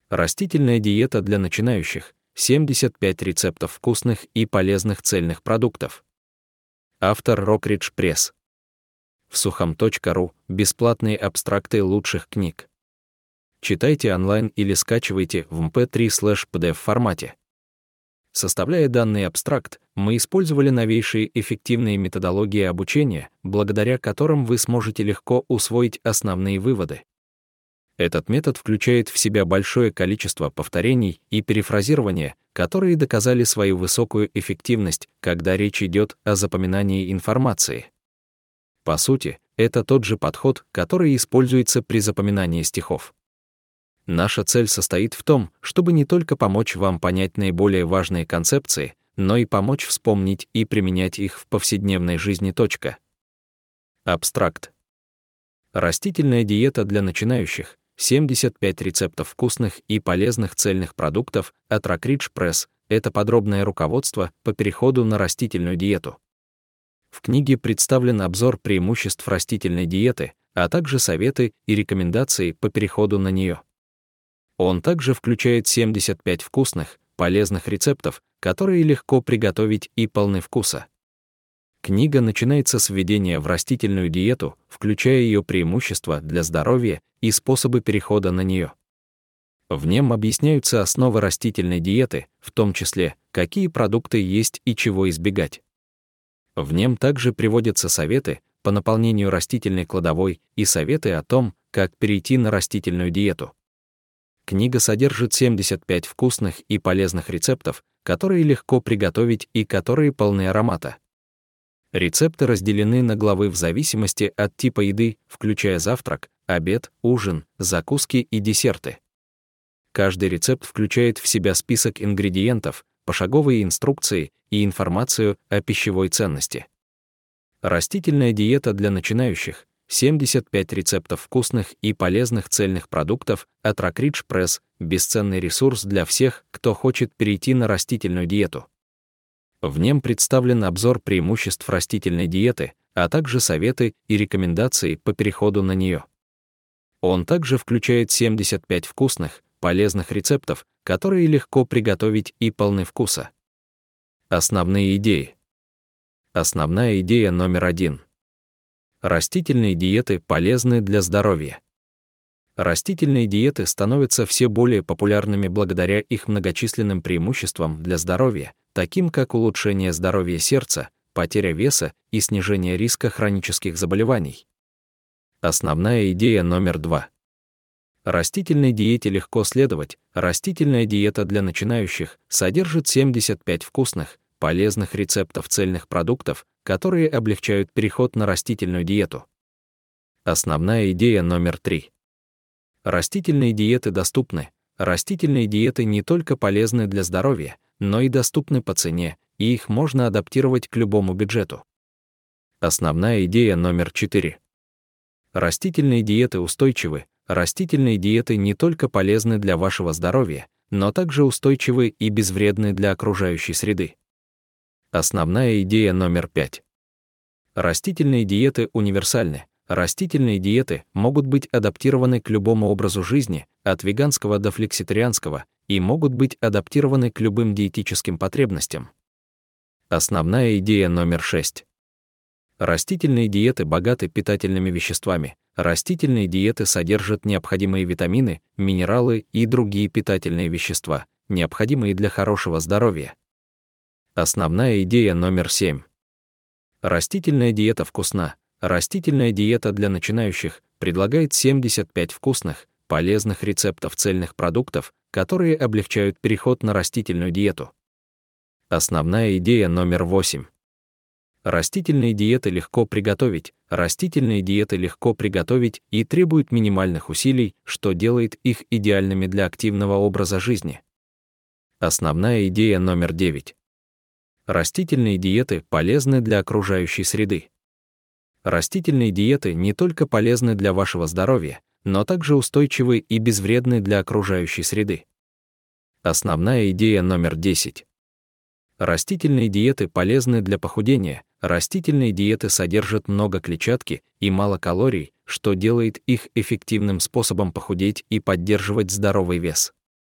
Растительная диета для начинающих. 75 рецептов вкусных и полезных цельных продуктов. Автор Rockridge Press. В сухом.ру бесплатные абстракты лучших книг. Читайте онлайн или скачивайте в mp3/pdf формате. Составляя данный абстракт, мы использовали новейшие эффективные методологии обучения, благодаря которым вы сможете легко усвоить основные выводы. Этот метод включает в себя большое количество повторений и перефразирования, которые доказали свою высокую эффективность, когда речь идет о запоминании информации. По сути, это тот же подход, который используется при запоминании стихов. Наша цель состоит в том, чтобы не только помочь вам понять наиболее важные концепции, но и помочь вспомнить и применять их в повседневной жизни. Абстракт. Растительная диета для начинающих. 75 рецептов вкусных и полезных цельных продуктов от Rockridge Press — это подробное руководство по переходу на растительную диету. В книге представлен обзор преимуществ растительной диеты, а также советы и рекомендации по переходу на нее. Он также включает 75 вкусных, полезных рецептов, которые легко приготовить и полны вкуса. Книга начинается с введения в растительную диету, включая ее преимущества для здоровья и способы перехода на нее. В нем объясняются основы растительной диеты, в том числе, какие продукты есть и чего избегать. В нем также приводятся советы по наполнению растительной кладовой и советы о том, как перейти на растительную диету. Книга содержит 75 вкусных и полезных рецептов, которые легко приготовить и которые полны аромата. Рецепты разделены на главы в зависимости от типа еды, включая завтрак, обед, ужин, закуски и десерты. Каждый рецепт включает в себя список ингредиентов, пошаговые инструкции и информацию о пищевой ценности. Растительная диета для начинающих. 75 рецептов вкусных и полезных цельных продуктов от Rockridge Press — бесценный ресурс для всех, кто хочет перейти на растительную диету. В нем представлен обзор преимуществ растительной диеты, а также советы и рекомендации по переходу на нее. Он также включает 75 вкусных, полезных рецептов, которые легко приготовить и полны вкуса. Основные идеи. Основная идея номер 1. Растительные диеты полезны для здоровья. Растительные диеты становятся все более популярными благодаря их многочисленным преимуществам для здоровья, таким как улучшение здоровья сердца, потеря веса и снижение риска хронических заболеваний. Основная идея номер 2. Растительной диете легко следовать. Растительная диета для начинающих содержит 75 вкусных, полезных рецептов цельных продуктов, которые облегчают переход на растительную диету. Основная идея номер 3. Растительные диеты доступны. Растительные диеты не только полезны для здоровья, но и доступны по цене, и их можно адаптировать к любому бюджету. Основная идея номер 4. Растительные диеты устойчивы. Растительные диеты не только полезны для вашего здоровья, но также устойчивы и безвредны для окружающей среды. Основная идея номер 5. Растительные диеты универсальны. Растительные диеты могут быть адаптированы к любому образу жизни, от веганского до флекситарианского, и могут быть адаптированы к любым диетическим потребностям. Основная идея номер 6. Растительные диеты богаты питательными веществами. Растительные диеты содержат необходимые витамины, минералы и другие питательные вещества, необходимые для хорошего здоровья. Основная идея номер 7. Растительная диета вкусна. Растительная диета для начинающих предлагает 75 вкусных, полезных рецептов цельных продуктов, которые облегчают переход на растительную диету. Основная идея номер 8. Растительные диеты легко приготовить. Растительные диеты легко приготовить и требуют минимальных усилий, что делает их идеальными для активного образа жизни. Основная идея номер 9. Растительные диеты полезны для окружающей среды. Растительные диеты не только полезны для вашего здоровья, но также устойчивы и безвредны для окружающей среды. Основная идея номер 10. Растительные диеты полезны для похудения. Растительные диеты содержат много клетчатки и мало калорий, что делает их эффективным способом похудеть и поддерживать здоровый вес.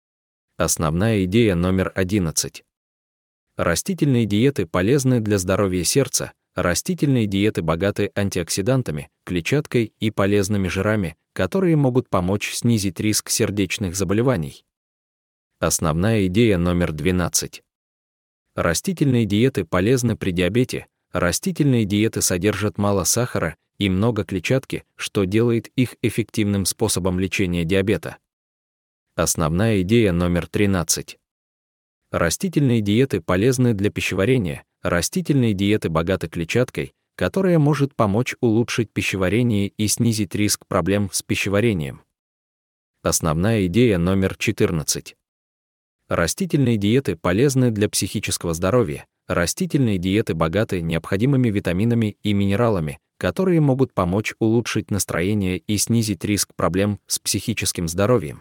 Основная идея номер 11. Растительные диеты полезны для здоровья сердца. Растительные диеты богаты антиоксидантами, клетчаткой и полезными жирами, которые могут помочь снизить риск сердечных заболеваний. Основная идея номер 12. Растительные диеты полезны при диабете. Растительные диеты содержат мало сахара и много клетчатки, что делает их эффективным способом лечения диабета. Основная идея номер 13. Растительные диеты полезны для пищеварения. Растительные диеты богаты клетчаткой, которая может помочь улучшить пищеварение и снизить риск проблем с пищеварением. Основная идея номер 14. Растительные диеты полезны для психического здоровья. Растительные диеты богаты необходимыми витаминами и минералами, которые могут помочь улучшить настроение и снизить риск проблем с психическим здоровьем.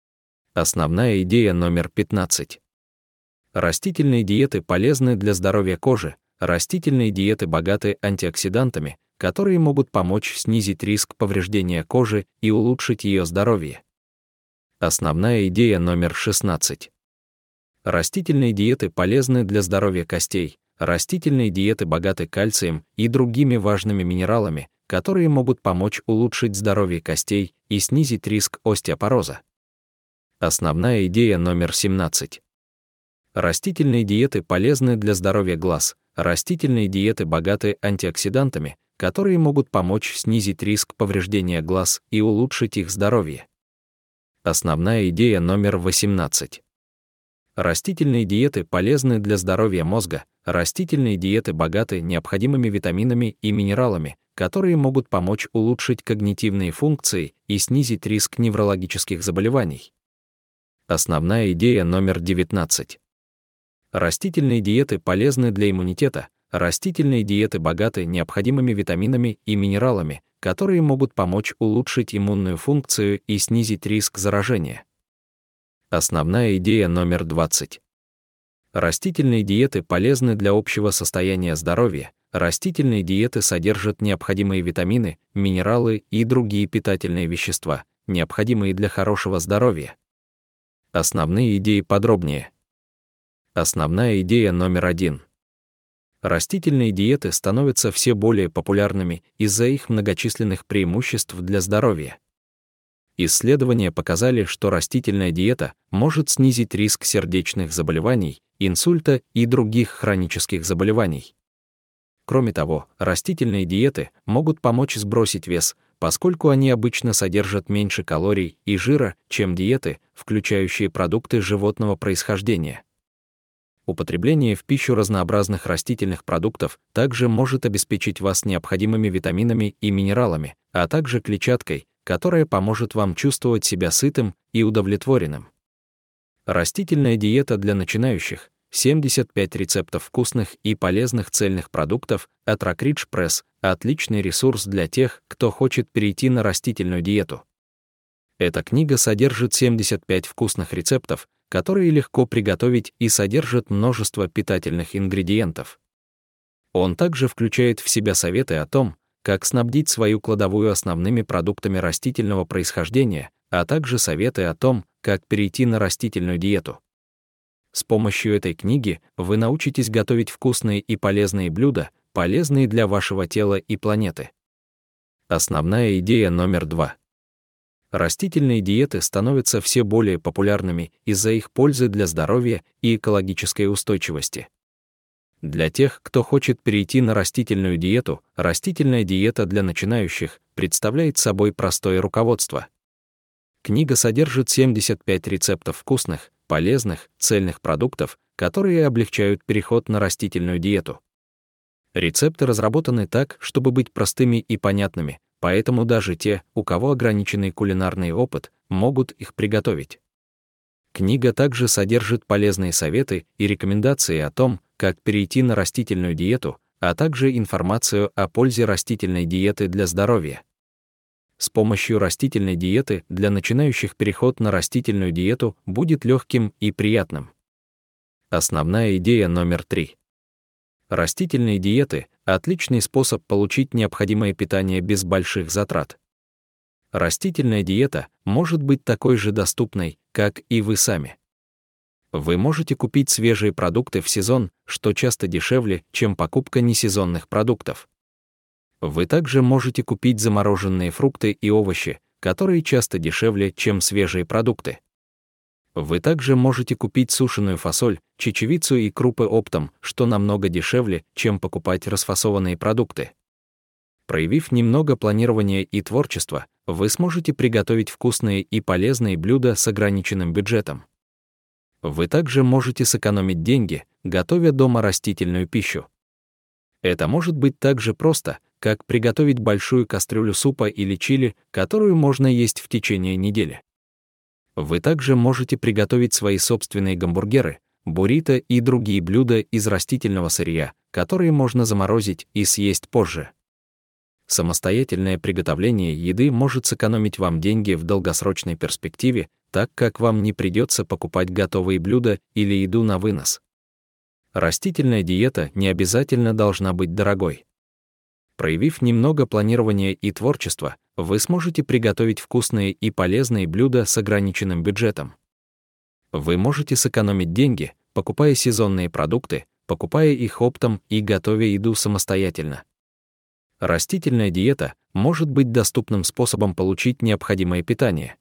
Основная идея номер 15. Растительные диеты полезны для здоровья кожи. Растительные диеты богаты антиоксидантами, которые могут помочь снизить риск повреждения кожи и улучшить ее здоровье. Основная идея номер 16. Растительные диеты полезны для здоровья костей. Растительные диеты богаты кальцием и другими важными минералами, которые могут помочь улучшить здоровье костей и снизить риск остеопороза. Основная идея номер 17. Растительные диеты полезны для здоровья глаз. Растительные диеты богаты антиоксидантами, которые могут помочь снизить риск повреждения глаз и улучшить их здоровье. Основная идея номер 18. Растительные диеты полезны для здоровья мозга. Растительные диеты богаты необходимыми витаминами и минералами, которые могут помочь улучшить когнитивные функции и снизить риск неврологических заболеваний. Основная идея номер 19. Растительные диеты полезны для иммунитета. Растительные диеты богаты необходимыми витаминами и минералами, которые могут помочь улучшить иммунную функцию и снизить риск заражения. Основная идея номер 20. Растительные диеты полезны для общего состояния здоровья. Растительные диеты содержат необходимые витамины, минералы и другие питательные вещества, необходимые для хорошего здоровья. Основные идеи подробнее. Основная идея номер 1. Растительные диеты становятся все более популярными из-за их многочисленных преимуществ для здоровья. Исследования показали, что растительная диета может снизить риск сердечных заболеваний, инсульта и других хронических заболеваний. Кроме того, растительные диеты могут помочь сбросить вес, поскольку они обычно содержат меньше калорий и жира, чем диеты, включающие продукты животного происхождения. Употребление в пищу разнообразных растительных продуктов также может обеспечить вас необходимыми витаминами и минералами, а также клетчаткой, которая поможет вам чувствовать себя сытым и удовлетворенным. Растительная диета для начинающих. 75 рецептов вкусных и полезных цельных продуктов от Rockridge Press – отличный ресурс для тех, кто хочет перейти на растительную диету. Эта книга содержит 75 вкусных рецептов, которые легко приготовить и содержат множество питательных ингредиентов. Он также включает в себя советы о том, как снабдить свою кладовую основными продуктами растительного происхождения, а также советы о том, как перейти на растительную диету. С помощью этой книги вы научитесь готовить вкусные и полезные блюда, полезные для вашего тела и планеты. Основная идея номер 2. Растительные диеты становятся все более популярными из-за их пользы для здоровья и экологической устойчивости. Для тех, кто хочет перейти на растительную диету, растительная диета для начинающих представляет собой простое руководство. Книга содержит 75 рецептов вкусных, полезных, цельных продуктов, которые облегчают переход на растительную диету. Рецепты разработаны так, чтобы быть простыми и понятными, поэтому даже те, у кого ограниченный кулинарный опыт, могут их приготовить. Книга также содержит полезные советы и рекомендации о том, как перейти на растительную диету, а также информацию о пользе растительной диеты для здоровья. С помощью растительной диеты для начинающих переход на растительную диету будет легким и приятным. Основная идея номер 3. Растительные диеты – отличный способ получить необходимое питание без больших затрат. Растительная диета может быть такой же доступной, как и вы сами. Вы можете купить свежие продукты в сезон, что часто дешевле, чем покупка несезонных продуктов. Вы также можете купить замороженные фрукты и овощи, которые часто дешевле, чем свежие продукты. Вы также можете купить сушеную фасоль, чечевицу и крупы оптом, что намного дешевле, чем покупать расфасованные продукты. Проявив немного планирования и творчества, вы сможете приготовить вкусные и полезные блюда с ограниченным бюджетом. Вы также можете сэкономить деньги, готовя дома растительную пищу. Это может быть так же просто, как приготовить большую кастрюлю супа или чили, которую можно есть в течение недели. Вы также можете приготовить свои собственные гамбургеры, буррито и другие блюда из растительного сырья, которые можно заморозить и съесть позже. Самостоятельное приготовление еды может сэкономить вам деньги в долгосрочной перспективе, так как вам не придется покупать готовые блюда или еду на вынос. Растительная диета не обязательно должна быть дорогой. Проявив немного планирования и творчества, вы сможете приготовить вкусные и полезные блюда с ограниченным бюджетом. Вы можете сэкономить деньги, покупая сезонные продукты, покупая их оптом и готовя еду самостоятельно. Растительная диета может быть доступным способом получить необходимое питание.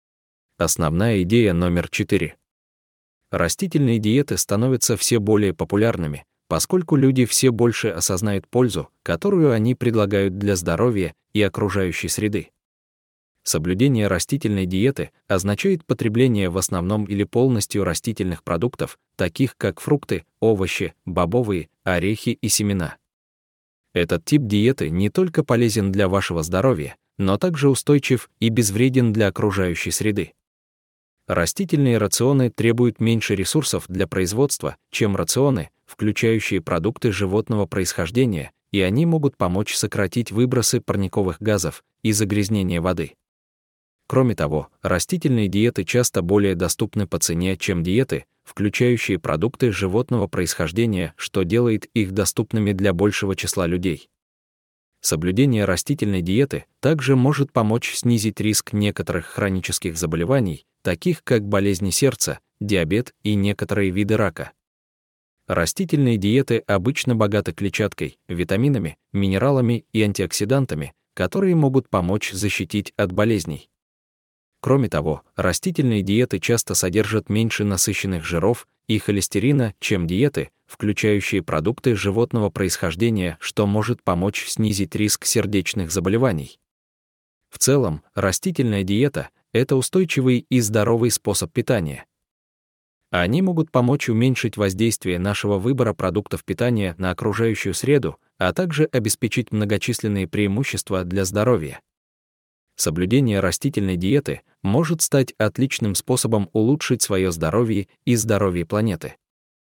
Основная идея номер 4. Растительные диеты становятся все более популярными, поскольку люди все больше осознают пользу, которую они предлагают для здоровья и окружающей среды. Соблюдение растительной диеты означает потребление в основном или полностью растительных продуктов, таких как фрукты, овощи, бобовые, орехи и семена. Этот тип диеты не только полезен для вашего здоровья, но также устойчив и безвреден для окружающей среды. Растительные рационы требуют меньше ресурсов для производства, чем рационы, включающие продукты животного происхождения, и они могут помочь сократить выбросы парниковых газов и загрязнение воды. Кроме того, растительные диеты часто более доступны по цене, чем диеты, включающие продукты животного происхождения, что делает их доступными для большего числа людей. Соблюдение растительной диеты также может помочь снизить риск некоторых хронических заболеваний, таких как болезни сердца, диабет и некоторые виды рака. Растительные диеты обычно богаты клетчаткой, витаминами, минералами и антиоксидантами, которые могут помочь защитить от болезней. Кроме того, растительные диеты часто содержат меньше насыщенных жиров и холестерина, чем диеты, включающие продукты животного происхождения, что может помочь снизить риск сердечных заболеваний. В целом, растительная диета — это устойчивый и здоровый способ питания. Они могут помочь уменьшить воздействие нашего выбора продуктов питания на окружающую среду, а также обеспечить многочисленные преимущества для здоровья. Соблюдение растительной диеты может стать отличным способом улучшить свое здоровье и здоровье планеты.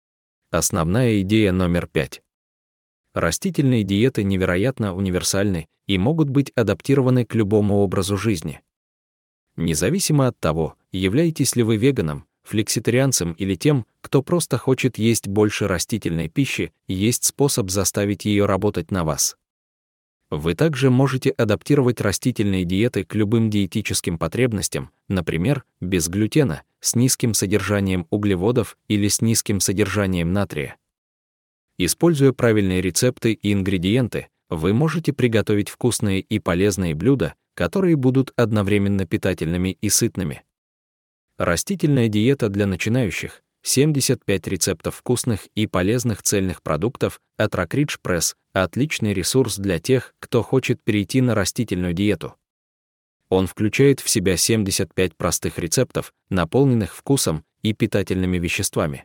Основная идея номер 5. Растительные диеты невероятно универсальны и могут быть адаптированы к любому образу жизни. Независимо от того, являетесь ли вы веганом, флекситарианцем или тем, кто просто хочет есть больше растительной пищи, есть способ заставить ее работать на вас. Вы также можете адаптировать растительные диеты к любым диетическим потребностям, например, без глютена, с низким содержанием углеводов или с низким содержанием натрия. Используя правильные рецепты и ингредиенты, вы можете приготовить вкусные и полезные блюда, которые будут одновременно питательными и сытными. Растительная диета для начинающих — 75 рецептов вкусных и полезных цельных продуктов от Rockridge Press — отличный ресурс для тех, кто хочет перейти на растительную диету. Он включает в себя 75 простых рецептов, наполненных вкусом и питательными веществами.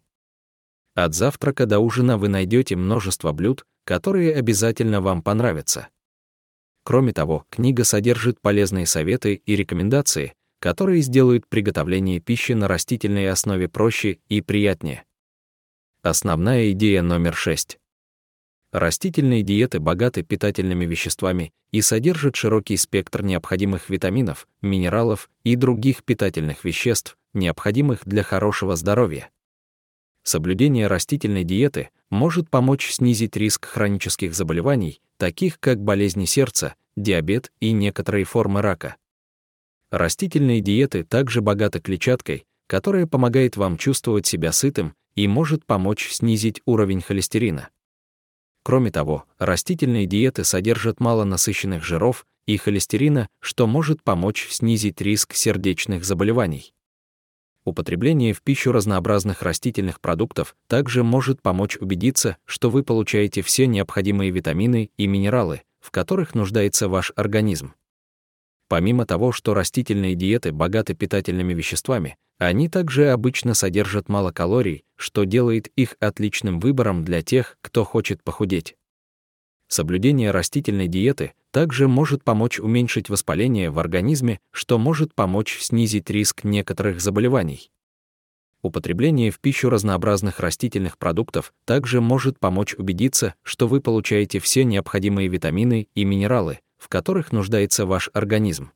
От завтрака до ужина вы найдете множество блюд, которые обязательно вам понравятся. Кроме того, книга содержит полезные советы и рекомендации, которые сделают приготовление пищи на растительной основе проще и приятнее. Основная идея номер 6. Растительные диеты богаты питательными веществами и содержат широкий спектр необходимых витаминов, минералов и других питательных веществ, необходимых для хорошего здоровья. Соблюдение растительной диеты может помочь снизить риск хронических заболеваний, таких как болезни сердца, диабет и некоторые формы рака. Растительные диеты также богаты клетчаткой, которая помогает вам чувствовать себя сытым и может помочь снизить уровень холестерина. Кроме того, растительные диеты содержат мало насыщенных жиров и холестерина, что может помочь снизить риск сердечных заболеваний. Употребление в пищу разнообразных растительных продуктов также может помочь убедиться, что вы получаете все необходимые витамины и минералы, в которых нуждается ваш организм. Помимо того, что растительные диеты богаты питательными веществами, они также обычно содержат мало калорий, что делает их отличным выбором для тех, кто хочет похудеть. Соблюдение растительной диеты также может помочь уменьшить воспаление в организме, что может помочь снизить риск некоторых заболеваний. Употребление в пищу разнообразных растительных продуктов также может помочь убедиться, что вы получаете все необходимые витамины и минералы, в которых нуждается ваш организм.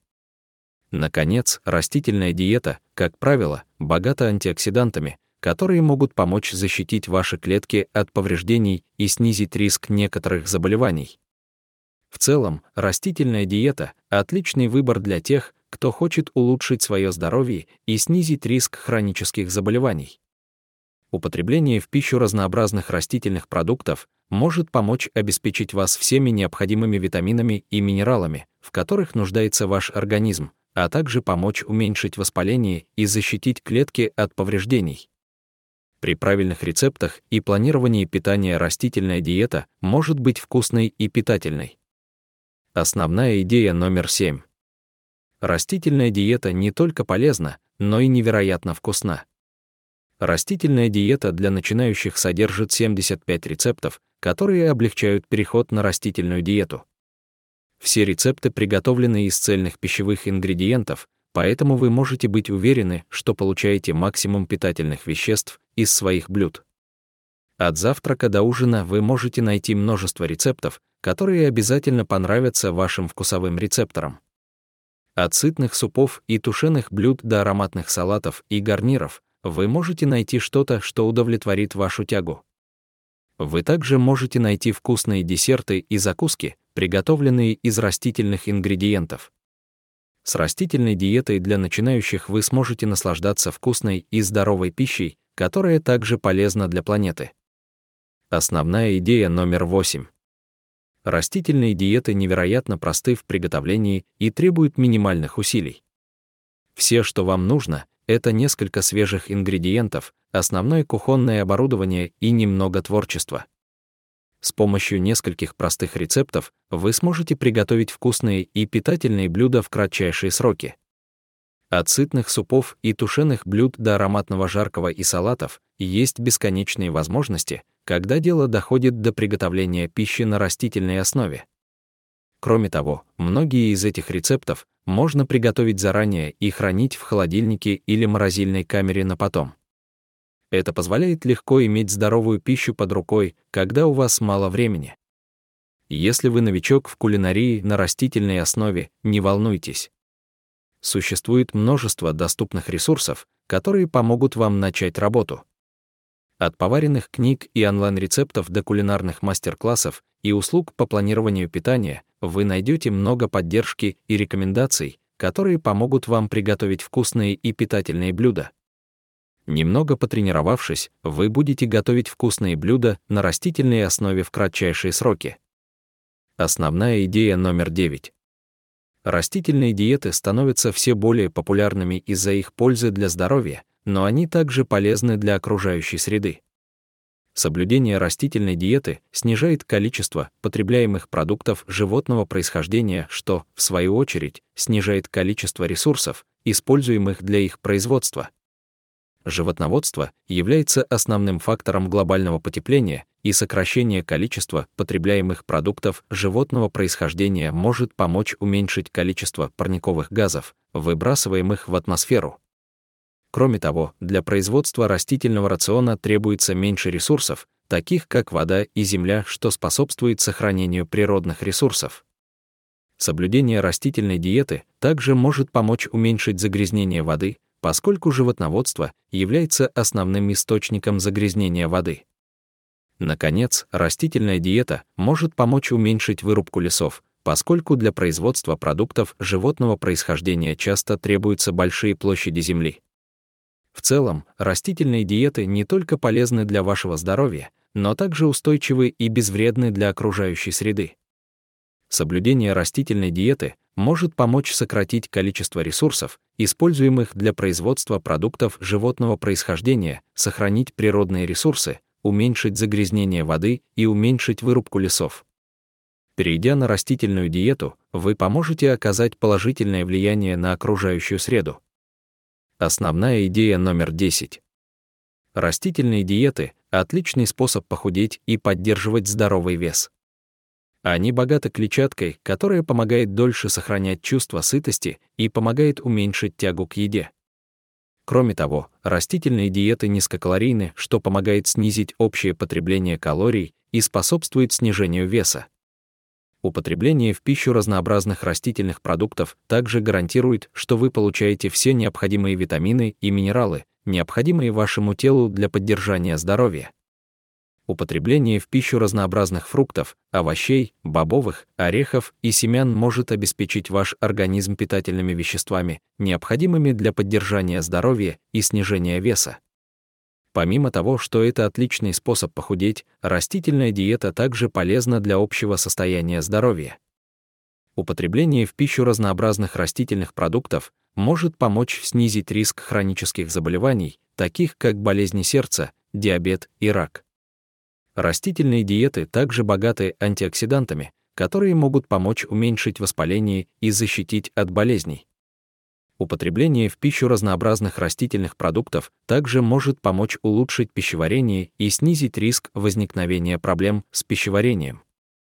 Наконец, растительная диета, как правило, богата антиоксидантами, которые могут помочь защитить ваши клетки от повреждений и снизить риск некоторых заболеваний. В целом, растительная диета — отличный выбор для тех, кто хочет улучшить свое здоровье и снизить риск хронических заболеваний. Употребление в пищу разнообразных растительных продуктов может помочь обеспечить вас всеми необходимыми витаминами и минералами, в которых нуждается ваш организм, а также помочь уменьшить воспаление и защитить клетки от повреждений. При правильных рецептах и планировании питания растительная диета может быть вкусной и питательной. Основная идея номер 7. Растительная диета не только полезна, но и невероятно вкусна. Растительная диета для начинающих содержит 75 рецептов, которые облегчают переход на растительную диету. Все рецепты приготовлены из цельных пищевых ингредиентов, поэтому вы можете быть уверены, что получаете максимум питательных веществ из своих блюд. От завтрака до ужина вы можете найти множество рецептов, которые обязательно понравятся вашим вкусовым рецепторам. От сытных супов и тушеных блюд до ароматных салатов и гарниров вы можете найти что-то, что удовлетворит вашу тягу. Вы также можете найти вкусные десерты и закуски, приготовленные из растительных ингредиентов. С растительной диетой для начинающих вы сможете наслаждаться вкусной и здоровой пищей, которая также полезна для планеты. Основная идея номер 8. Растительные диеты невероятно просты в приготовлении и требуют минимальных усилий. Все, что вам нужно, это несколько свежих ингредиентов, основное кухонное оборудование и немного творчества. С помощью нескольких простых рецептов вы сможете приготовить вкусные и питательные блюда в кратчайшие сроки. От сытных супов и тушеных блюд до ароматного жаркого и салатов есть бесконечные возможности, когда дело доходит до приготовления пищи на растительной основе. Кроме того, многие из этих рецептов можно приготовить заранее и хранить в холодильнике или морозильной камере на потом. Это позволяет легко иметь здоровую пищу под рукой, когда у вас мало времени. Если вы новичок в кулинарии на растительной основе, не волнуйтесь. Существует множество доступных ресурсов, которые помогут вам начать работу. От поваренных книг и онлайн-рецептов до кулинарных мастер-классов и услуг по планированию питания вы найдете много поддержки и рекомендаций, которые помогут вам приготовить вкусные и питательные блюда. Немного потренировавшись, вы будете готовить вкусные блюда на растительной основе в кратчайшие сроки. Основная идея номер 9. Растительные диеты становятся все более популярными из-за их пользы для здоровья, но они также полезны для окружающей среды. Соблюдение растительной диеты снижает количество потребляемых продуктов животного происхождения, что, в свою очередь, снижает количество ресурсов, используемых для их производства. Животноводство является основным фактором глобального потепления, и сокращение количества потребляемых продуктов животного происхождения может помочь уменьшить количество парниковых газов, выбрасываемых в атмосферу. Кроме того, для производства растительного рациона требуется меньше ресурсов, таких как вода и земля, что способствует сохранению природных ресурсов. Соблюдение растительной диеты также может помочь уменьшить загрязнение воды, поскольку животноводство является основным источником загрязнения воды. Наконец, растительная диета может помочь уменьшить вырубку лесов, поскольку для производства продуктов животного происхождения часто требуются большие площади земли. В целом, растительные диеты не только полезны для вашего здоровья, но также устойчивы и безвредны для окружающей среды. Соблюдение растительной диеты может помочь сократить количество ресурсов, используемых для производства продуктов животного происхождения, сохранить природные ресурсы, уменьшить загрязнение воды и уменьшить вырубку лесов. Перейдя на растительную диету, вы поможете оказать положительное влияние на окружающую среду. Основная идея номер 10. Растительные диеты – отличный способ похудеть и поддерживать здоровый вес. Они богаты клетчаткой, которая помогает дольше сохранять чувство сытости и помогает уменьшить тягу к еде. Кроме того, растительные диеты низкокалорийны, что помогает снизить общее потребление калорий и способствует снижению веса. Употребление в пищу разнообразных растительных продуктов также гарантирует, что вы получаете все необходимые витамины и минералы, необходимые вашему телу для поддержания здоровья. Употребление в пищу разнообразных фруктов, овощей, бобовых, орехов и семян может обеспечить ваш организм питательными веществами, необходимыми для поддержания здоровья и снижения веса. Помимо того, что это отличный способ похудеть, растительная диета также полезна для общего состояния здоровья. Употребление в пищу разнообразных растительных продуктов может помочь снизить риск хронических заболеваний, таких как болезни сердца, диабет и рак. Растительные диеты также богаты антиоксидантами, которые могут помочь уменьшить воспаление и защитить от болезней. Употребление в пищу разнообразных растительных продуктов также может помочь улучшить пищеварение и снизить риск возникновения проблем с пищеварением.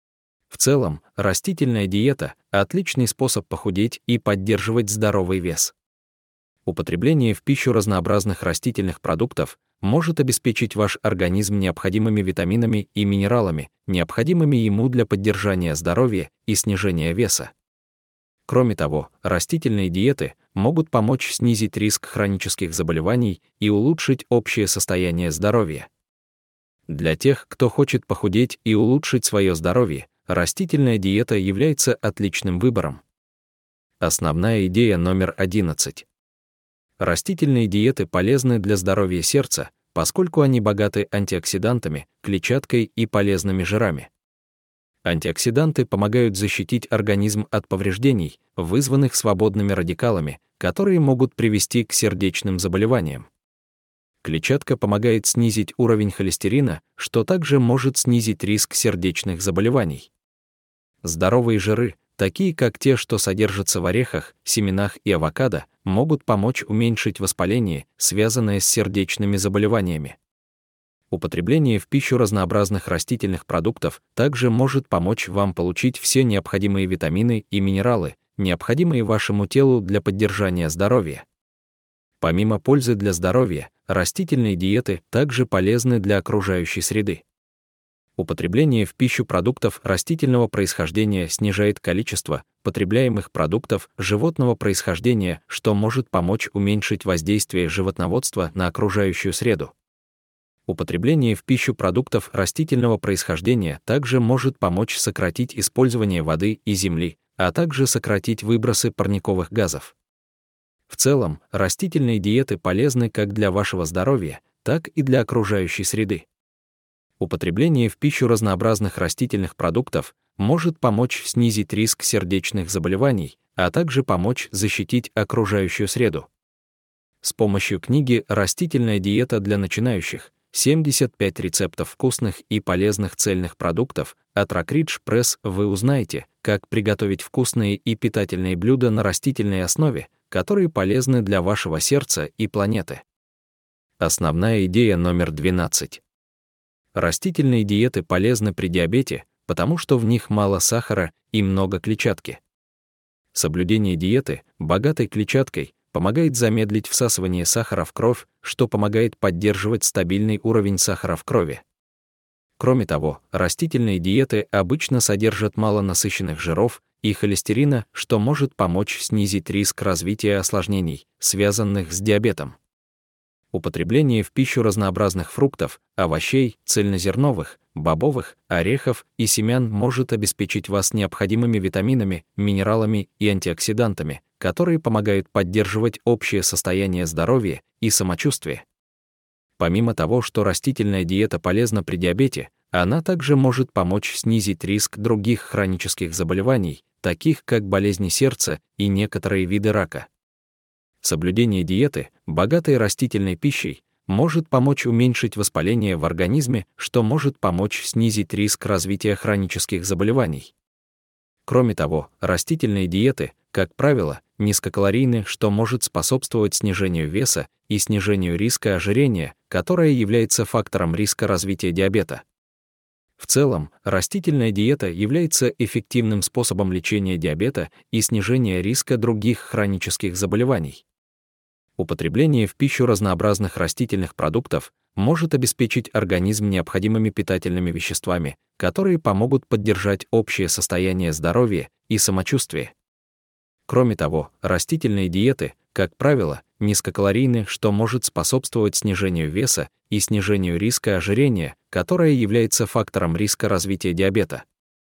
В целом, растительная диета – отличный способ похудеть и поддерживать здоровый вес. Употребление в пищу разнообразных растительных продуктов может обеспечить ваш организм необходимыми витаминами и минералами, необходимыми ему для поддержания здоровья и снижения веса. Кроме того, растительные диеты могут помочь снизить риск хронических заболеваний и улучшить общее состояние здоровья. Для тех, кто хочет похудеть и улучшить свое здоровье, растительная диета является отличным выбором. Основная идея номер 11. Растительные диеты полезны для здоровья сердца, поскольку они богаты антиоксидантами, клетчаткой и полезными жирами. Антиоксиданты помогают защитить организм от повреждений, вызванных свободными радикалами, которые могут привести к сердечным заболеваниям. Клетчатка помогает снизить уровень холестерина, что также может снизить риск сердечных заболеваний. Здоровые жиры, такие как те, что содержатся в орехах, семенах и авокадо, могут помочь уменьшить воспаление, связанное с сердечными заболеваниями. Употребление в пищу разнообразных растительных продуктов также может помочь вам получить все необходимые витамины и минералы, необходимые вашему телу для поддержания здоровья. Помимо пользы для здоровья, растительные диеты также полезны для окружающей среды. Употребление в пищу продуктов растительного происхождения снижает количество потребляемых продуктов животного происхождения, что может помочь уменьшить воздействие животноводства на окружающую среду. Употребление в пищу продуктов растительного происхождения также может помочь сократить использование воды и земли, а также сократить выбросы парниковых газов. В целом, растительные диеты полезны как для вашего здоровья, так и для окружающей среды. Употребление в пищу разнообразных растительных продуктов может помочь снизить риск сердечных заболеваний, а также помочь защитить окружающую среду. С помощью книги «Растительная диета для начинающих. 75 рецептов вкусных и полезных цельных продуктов» от Rockridge Press вы узнаете, как приготовить вкусные и питательные блюда на растительной основе, которые полезны для вашего сердца и планеты. Основная идея номер 12. Растительные диеты полезны при диабете, потому что в них мало сахара и много клетчатки. Соблюдение диеты, богатой клетчаткой, помогает замедлить всасывание сахара в кровь, что помогает поддерживать стабильный уровень сахара в крови. Кроме того, растительные диеты обычно содержат мало насыщенных жиров и холестерина, что может помочь снизить риск развития осложнений, связанных с диабетом. Употребление в пищу разнообразных фруктов, овощей, цельнозерновых, бобовых, орехов и семян может обеспечить вас необходимыми витаминами, минералами и антиоксидантами, которые помогают поддерживать общее состояние здоровья и самочувствия. Помимо того, что растительная диета полезна при диабете, она также может помочь снизить риск других хронических заболеваний, таких как болезни сердца и некоторые виды рака. Соблюдение диеты, богатой растительной пищей, может помочь уменьшить воспаление в организме, что может помочь снизить риск развития хронических заболеваний. Кроме того, растительные диеты, как правило, низкокалорийны, что может способствовать снижению веса и снижению риска ожирения, которое является фактором риска развития диабета. В целом, растительная диета является эффективным способом лечения диабета и снижения риска других хронических заболеваний. Употребление в пищу разнообразных растительных продуктов может обеспечить организм необходимыми питательными веществами, которые помогут поддержать общее состояние здоровья и самочувствия. Кроме того, растительные диеты, как правило, низкокалорийны, что может способствовать снижению веса и снижению риска ожирения, которое является фактором риска развития диабета.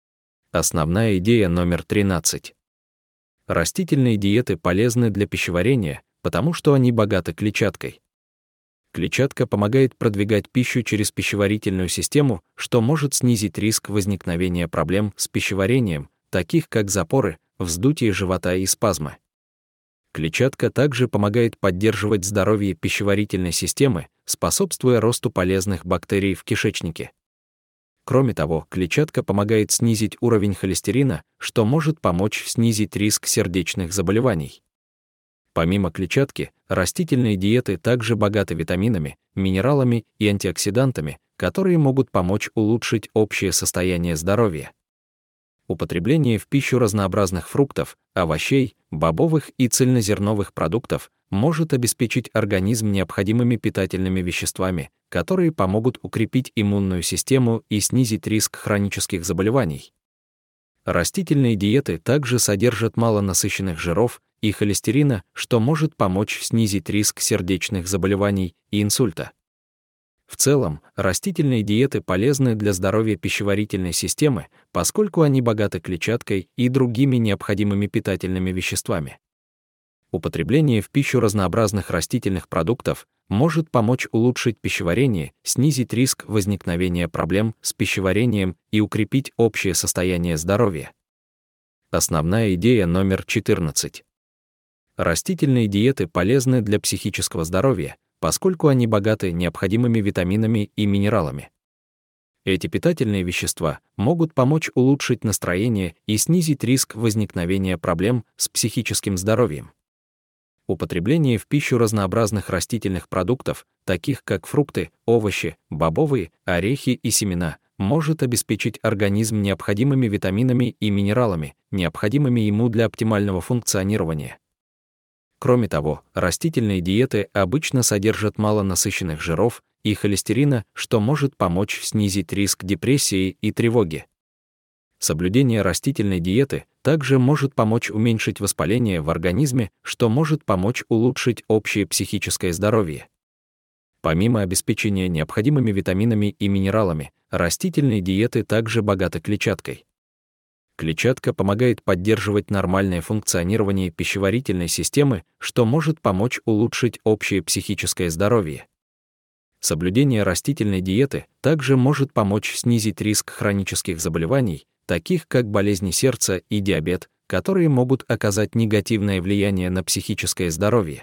Основная идея номер 13. Растительные диеты полезны для пищеварения, потому что они богаты клетчаткой. Клетчатка помогает продвигать пищу через пищеварительную систему, что может снизить риск возникновения проблем с пищеварением, таких как запоры, вздутие живота и спазмы. Клетчатка также помогает поддерживать здоровье пищеварительной системы, способствуя росту полезных бактерий в кишечнике. Кроме того, клетчатка помогает снизить уровень холестерина, что может помочь снизить риск сердечных заболеваний. Помимо клетчатки, растительные диеты также богаты витаминами, минералами и антиоксидантами, которые могут помочь улучшить общее состояние здоровья. Употребление в пищу разнообразных фруктов, овощей, бобовых и цельнозерновых продуктов может обеспечить организм необходимыми питательными веществами, которые помогут укрепить иммунную систему и снизить риск хронических заболеваний. Растительные диеты также содержат мало насыщенных жиров и холестерина, что может помочь снизить риск сердечных заболеваний и инсульта. В целом, растительные диеты полезны для здоровья пищеварительной системы, поскольку они богаты клетчаткой и другими необходимыми питательными веществами. Употребление в пищу разнообразных растительных продуктов может помочь улучшить пищеварение, снизить риск возникновения проблем с пищеварением и укрепить общее состояние здоровья. Основная идея номер 14. Растительные диеты полезны для психического здоровья, поскольку они богаты необходимыми витаминами и минералами. Эти питательные вещества могут помочь улучшить настроение и снизить риск возникновения проблем с психическим здоровьем. Употребление в пищу разнообразных растительных продуктов, таких как фрукты, овощи, бобовые, орехи и семена, может обеспечить организм необходимыми витаминами и минералами, необходимыми ему для оптимального функционирования. Кроме того, растительные диеты обычно содержат мало насыщенных жиров и холестерина, что может помочь снизить риск депрессии и тревоги. Соблюдение растительной диеты также может помочь уменьшить воспаление в организме, что может помочь улучшить общее психическое здоровье. Помимо обеспечения необходимыми витаминами и минералами, растительные диеты также богаты клетчаткой. Клетчатка помогает поддерживать нормальное функционирование пищеварительной системы, что может помочь улучшить общее психическое здоровье. Соблюдение растительной диеты также может помочь снизить риск хронических заболеваний, таких как болезни сердца и диабет, которые могут оказать негативное влияние на психическое здоровье.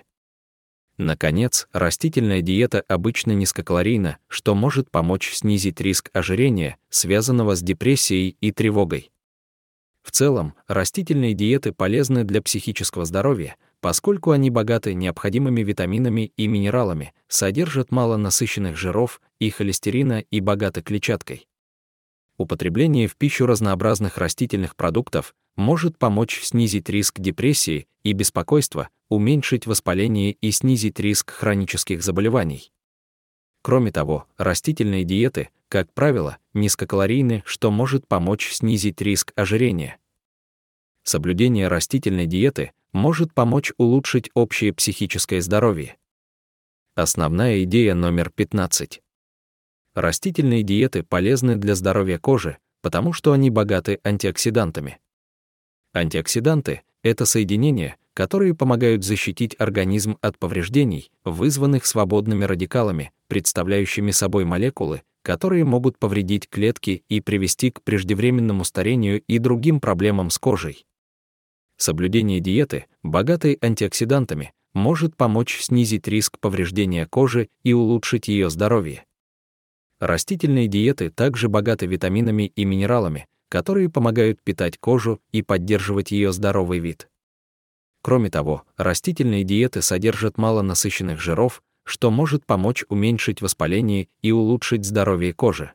Наконец, растительная диета обычно низкокалорийна, что может помочь снизить риск ожирения, связанного с депрессией и тревогой. В целом, растительные диеты полезны для психического здоровья, поскольку они богаты необходимыми витаминами и минералами, содержат мало насыщенных жиров и холестерина и богаты клетчаткой. Употребление в пищу разнообразных растительных продуктов может помочь снизить риск депрессии и беспокойства, уменьшить воспаление и снизить риск хронических заболеваний. Кроме того, растительные диеты, как правило, низкокалорийны, что может помочь снизить риск ожирения. Соблюдение растительной диеты может помочь улучшить общее психическое здоровье. Основная идея номер 15. Растительные диеты полезны для здоровья кожи, потому что они богаты антиоксидантами. Антиоксиданты — это соединения, которые помогают защитить организм от повреждений, вызванных свободными радикалами, представляющими собой молекулы, которые могут повредить клетки и привести к преждевременному старению и другим проблемам с кожей. Соблюдение диеты, богатой антиоксидантами, может помочь снизить риск повреждения кожи и улучшить ее здоровье. Растительные диеты также богаты витаминами и минералами, которые помогают питать кожу и поддерживать ее здоровый вид. Кроме того, растительные диеты содержат мало насыщенных жиров, что может помочь уменьшить воспаление и улучшить здоровье кожи.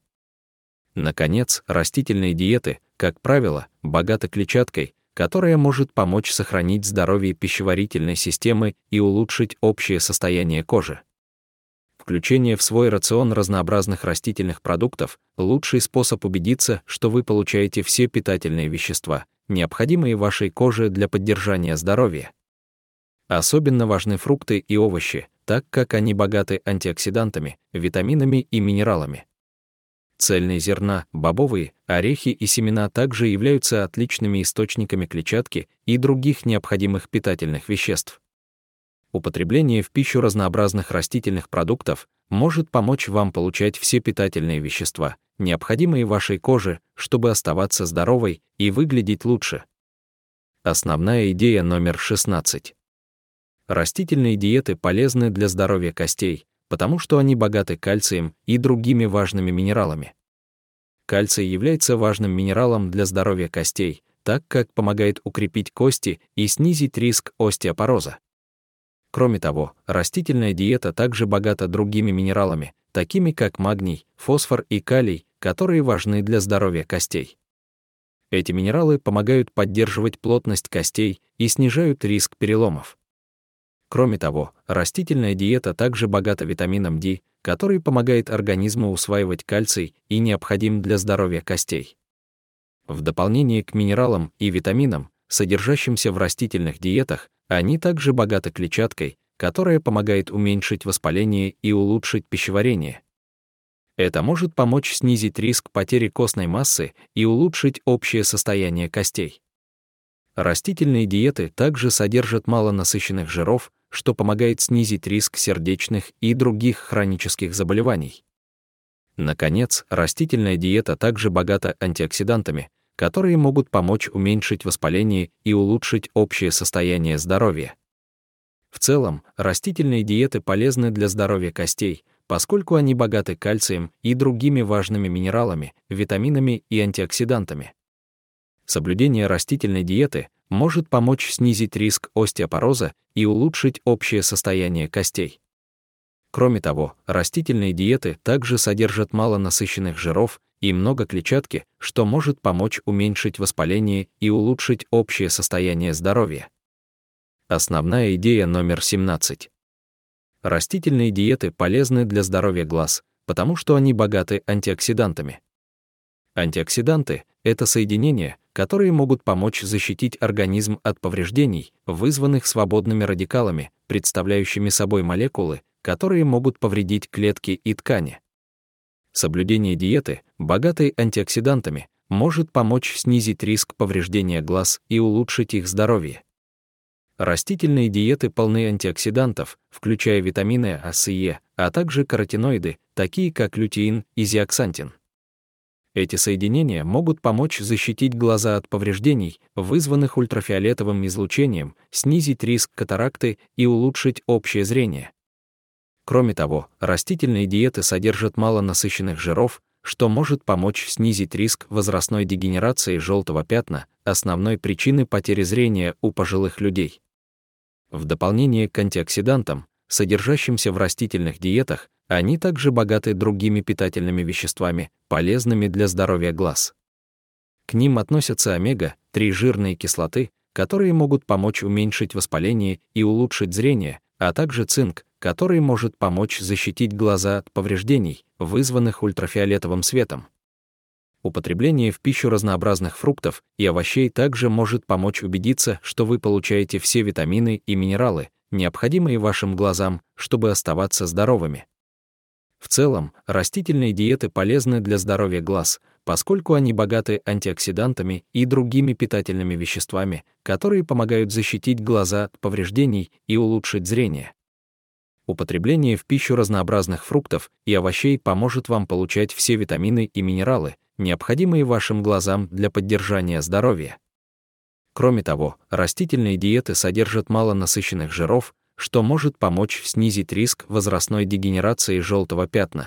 Наконец, растительные диеты, как правило, богаты клетчаткой, которая может помочь сохранить здоровье пищеварительной системы и улучшить общее состояние кожи. Включение в свой рацион разнообразных растительных продуктов – лучший способ убедиться, что вы получаете все питательные вещества, необходимые вашей коже для поддержания здоровья. Особенно важны фрукты и овощи, так как они богаты антиоксидантами, витаминами и минералами. Цельные зерна, бобовые, орехи и семена также являются отличными источниками клетчатки и других необходимых питательных веществ. Употребление в пищу разнообразных растительных продуктов может помочь вам получать все питательные вещества, необходимые вашей коже, чтобы оставаться здоровой и выглядеть лучше. Основная идея номер 16. Растительные диеты полезны для здоровья костей, потому что они богаты кальцием и другими важными минералами. Кальций является важным минералом для здоровья костей, так как помогает укрепить кости и снизить риск остеопороза. Кроме того, растительная диета также богата другими минералами, такими как магний, фосфор и калий, которые важны для здоровья костей. Эти минералы помогают поддерживать плотность костей и снижают риск переломов. Кроме того, растительная диета также богата витамином D, который помогает организму усваивать кальций и необходим для здоровья костей. В дополнение к минералам и витаминам, содержащимся в растительных диетах, они также богаты клетчаткой, которая помогает уменьшить воспаление и улучшить пищеварение. Это может помочь снизить риск потери костной массы и улучшить общее состояние костей. Растительные диеты также содержат мало насыщенных жиров, что помогает снизить риск сердечных и других хронических заболеваний. Наконец, растительная диета также богата антиоксидантами, которые могут помочь уменьшить воспаление и улучшить общее состояние здоровья. В целом, растительные диеты полезны для здоровья костей, поскольку они богаты кальцием и другими важными минералами, витаминами и антиоксидантами. Соблюдение растительной диеты может помочь снизить риск остеопороза и улучшить общее состояние костей. Кроме того, растительные диеты также содержат мало насыщенных жиров и много клетчатки, что может помочь уменьшить воспаление и улучшить общее состояние здоровья. Основная идея номер 17. Растительные диеты полезны для здоровья глаз, потому что они богаты антиоксидантами. Антиоксиданты — это соединения, которые могут помочь защитить организм от повреждений, вызванных свободными радикалами, представляющими собой молекулы, которые могут повредить клетки и ткани. Соблюдение диеты, богатой антиоксидантами, может помочь снизить риск повреждения глаз и улучшить их здоровье. Растительные диеты полны антиоксидантов, включая витамины А, С и Е, а также каротиноиды, такие как лютеин и зеаксантин. Эти соединения могут помочь защитить глаза от повреждений, вызванных ультрафиолетовым излучением, снизить риск катаракты и улучшить общее зрение. Кроме того, растительные диеты содержат мало насыщенных жиров, что может помочь снизить риск возрастной дегенерации желтого пятна, основной причины потери зрения у пожилых людей. В дополнение к антиоксидантам, содержащимся в растительных диетах, они также богаты другими питательными веществами, полезными для здоровья глаз. К ним относятся омега-3 жирные кислоты, которые могут помочь уменьшить воспаление и улучшить зрение, а также цинк, который может помочь защитить глаза от повреждений, вызванных ультрафиолетовым светом. Употребление в пищу разнообразных фруктов и овощей также может помочь убедиться, что вы получаете все витамины и минералы, необходимые вашим глазам, чтобы оставаться здоровыми. В целом, растительные диеты полезны для здоровья глаз, поскольку они богаты антиоксидантами и другими питательными веществами, которые помогают защитить глаза от повреждений и улучшить зрение. Употребление в пищу разнообразных фруктов и овощей поможет вам получать все витамины и минералы, необходимые вашим глазам для поддержания здоровья. Кроме того, растительные диеты содержат мало насыщенных жиров, что может помочь снизить риск возрастной дегенерации желтого пятна.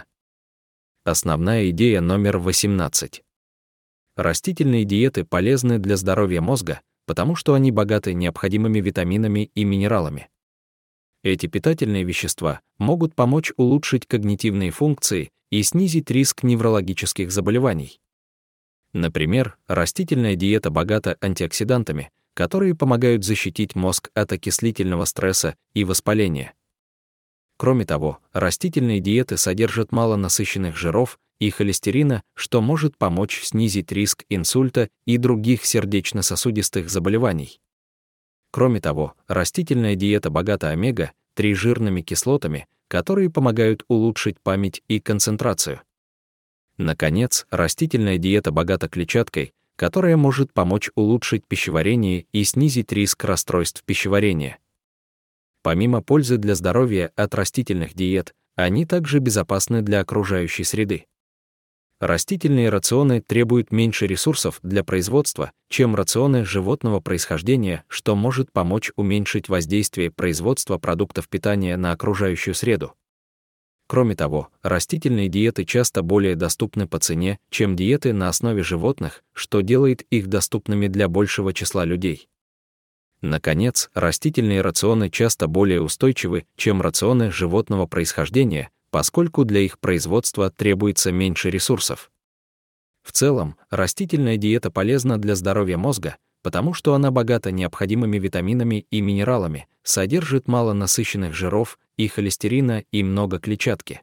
Основная идея номер 18. Растительные диеты полезны для здоровья мозга, потому что они богаты необходимыми витаминами и минералами. Эти питательные вещества могут помочь улучшить когнитивные функции и снизить риск неврологических заболеваний. Например, растительная диета богата антиоксидантами, которые помогают защитить мозг от окислительного стресса и воспаления. Кроме того, растительные диеты содержат мало насыщенных жиров и холестерина, что может помочь снизить риск инсульта и других сердечно-сосудистых заболеваний. Кроме того, растительная диета богата омега-3 жирными кислотами, которые помогают улучшить память и концентрацию. Наконец, растительная диета богата клетчаткой, которая может помочь улучшить пищеварение и снизить риск расстройств пищеварения. Помимо пользы для здоровья от растительных диет, они также безопасны для окружающей среды. Растительные рационы требуют меньше ресурсов для производства, чем рационы животного происхождения, что может помочь уменьшить воздействие производства продуктов питания на окружающую среду. Кроме того, растительные диеты часто более доступны по цене, чем диеты на основе животных, что делает их доступными для большего числа людей. Наконец, растительные рационы часто более устойчивы, чем рационы животного происхождения, поскольку для их производства требуется меньше ресурсов. В целом, растительная диета полезна для здоровья мозга, потому что она богата необходимыми витаминами и минералами, содержит мало насыщенных жиров и холестерина и много клетчатки.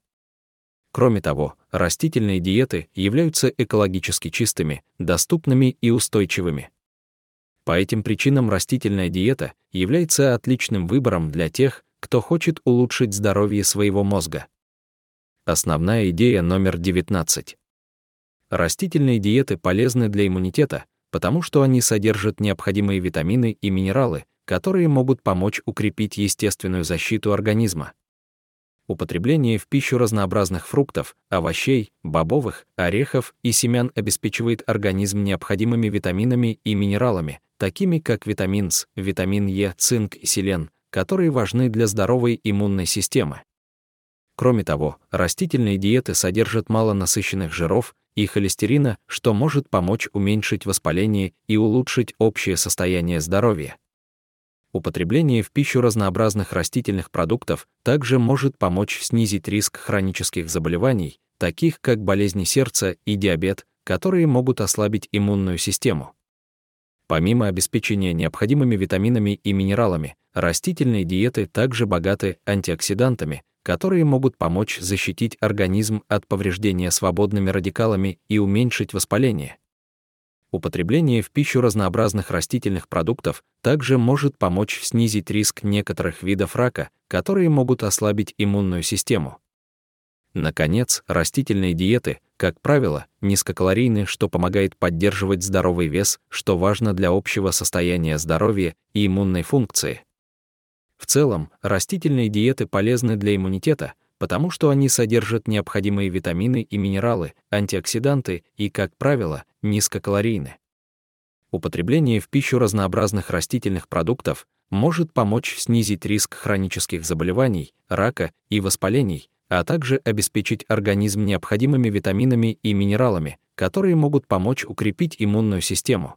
Кроме того, растительные диеты являются экологически чистыми, доступными и устойчивыми. По этим причинам растительная диета является отличным выбором для тех, кто хочет улучшить здоровье своего мозга. Основная идея номер 19. Растительные диеты полезны для иммунитета, потому что они содержат необходимые витамины и минералы, которые могут помочь укрепить естественную защиту организма. Употребление в пищу разнообразных фруктов, овощей, бобовых, орехов и семян обеспечивает организм необходимыми витаминами и минералами, такими как витамин С, витамин Е, цинк и селен, которые важны для здоровой иммунной системы. Кроме того, растительные диеты содержат мало насыщенных жиров и холестерина, что может помочь уменьшить воспаление и улучшить общее состояние здоровья. Употребление в пищу разнообразных растительных продуктов также может помочь снизить риск хронических заболеваний, таких как болезни сердца и диабет, которые могут ослабить иммунную систему. Помимо обеспечения необходимыми витаминами и минералами, растительные диеты также богаты антиоксидантами, которые могут помочь защитить организм от повреждения свободными радикалами и уменьшить воспаление. Употребление в пищу разнообразных растительных продуктов также может помочь снизить риск некоторых видов рака, которые могут ослабить иммунную систему. Наконец, растительные диеты, как правило, низкокалорийны, что помогает поддерживать здоровый вес, что важно для общего состояния здоровья и иммунной функции. В целом, растительные диеты полезны для иммунитета, потому что они содержат необходимые витамины и минералы, антиоксиданты и, как правило, низкокалорийны. Употребление в пищу разнообразных растительных продуктов может помочь снизить риск хронических заболеваний, рака и воспалений, а также обеспечить организм необходимыми витаминами и минералами, которые могут помочь укрепить иммунную систему.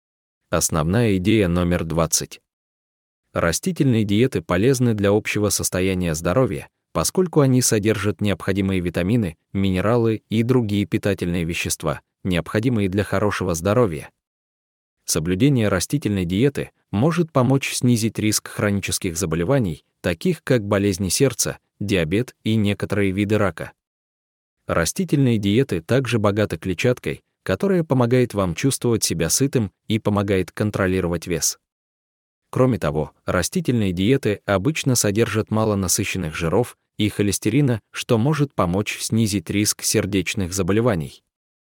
Основная идея номер 20. Растительные диеты полезны для общего состояния здоровья, поскольку они содержат необходимые витамины, минералы и другие питательные вещества, необходимые для хорошего здоровья. Соблюдение растительной диеты может помочь снизить риск хронических заболеваний, таких как болезни сердца, диабет и некоторые виды рака. Растительные диеты также богаты клетчаткой, которая помогает вам чувствовать себя сытым и помогает контролировать вес. Кроме того, растительные диеты обычно содержат мало насыщенных жиров и холестерина, что может помочь снизить риск сердечных заболеваний.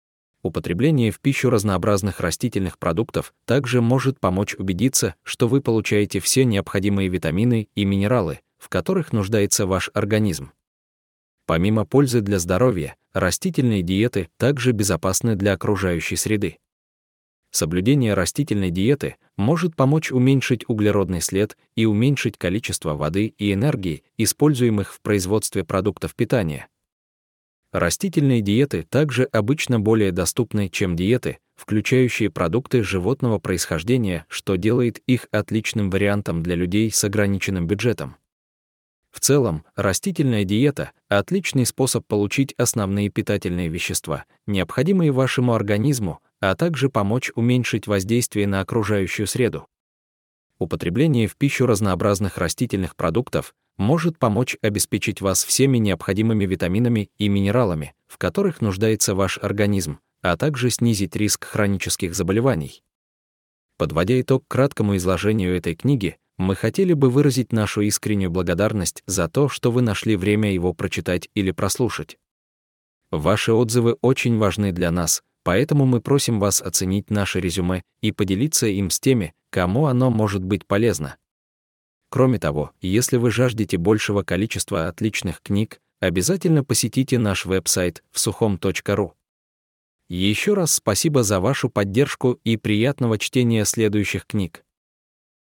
Употребление в пищу разнообразных растительных продуктов также может помочь убедиться, что вы получаете все необходимые витамины и минералы, в которых нуждается ваш организм. Помимо пользы для здоровья, растительные диеты также безопасны для окружающей среды. Соблюдение растительной диеты может помочь уменьшить углеродный след и уменьшить количество воды и энергии, используемых в производстве продуктов питания. Растительные диеты также обычно более доступны, чем диеты, включающие продукты животного происхождения, что делает их отличным вариантом для людей с ограниченным бюджетом. В целом, растительная диета — отличный способ получить основные питательные вещества, необходимые вашему организму, а также помочь уменьшить воздействие на окружающую среду. Употребление в пищу разнообразных растительных продуктов может помочь обеспечить вас всеми необходимыми витаминами и минералами, в которых нуждается ваш организм, а также снизить риск хронических заболеваний. Подводя итог краткому изложению этой книги, мы хотели бы выразить нашу искреннюю благодарность за то, что вы нашли время его прочитать или прослушать. Ваши отзывы очень важны для нас, поэтому мы просим вас оценить наше резюме и поделиться им с теми, кому оно может быть полезно. Кроме того, если вы жаждете большего количества отличных книг, обязательно посетите наш веб-сайт vsuchom.ru. Еще раз спасибо за вашу поддержку и приятного чтения следующих книг.